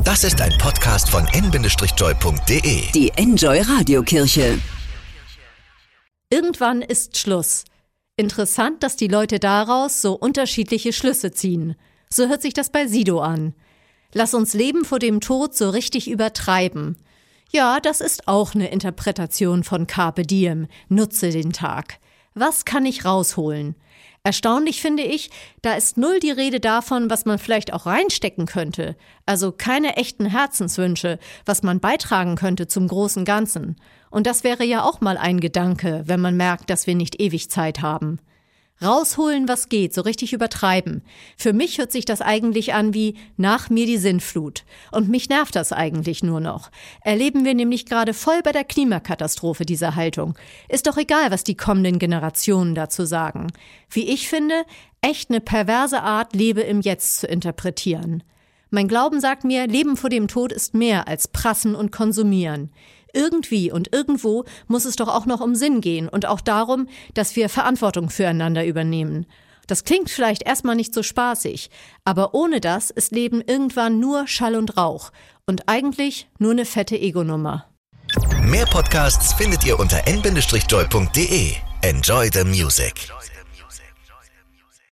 Das ist ein Podcast von n-joy.de. Die Enjoy Radiokirche. Irgendwann ist Schluss. Interessant, dass die Leute daraus so unterschiedliche Schlüsse ziehen. So hört sich das bei Sido an. Lass uns Leben vor dem Tod so richtig übertreiben. Ja, das ist auch eine Interpretation von Carpe Diem. Nutze den Tag. Was kann ich rausholen? Erstaunlich finde ich, da ist null die Rede davon, was man vielleicht auch reinstecken könnte. Also keine echten Herzenswünsche, was man beitragen könnte zum großen Ganzen. Und das wäre ja auch mal ein Gedanke, wenn man merkt, dass wir nicht ewig Zeit haben. Rausholen, was geht, so richtig übertreiben. Für mich hört sich das eigentlich an wie nach mir die Sintflut. Und mich nervt das eigentlich nur noch. Erleben wir nämlich gerade voll bei der Klimakatastrophe diese Haltung. Ist doch egal, was die kommenden Generationen dazu sagen. Wie ich finde, echt eine perverse Art, Lebe im Jetzt zu interpretieren. Mein Glauben sagt mir, Leben vor dem Tod ist mehr als Prassen und Konsumieren. Irgendwie und irgendwo muss es doch auch noch um Sinn gehen und auch darum, dass wir Verantwortung füreinander übernehmen. Das klingt vielleicht erstmal nicht so spaßig, aber ohne das ist Leben irgendwann nur Schall und Rauch und eigentlich nur eine fette Ego-Nummer. Mehr Podcasts findet ihr unter n-joy.de. Enjoy the music.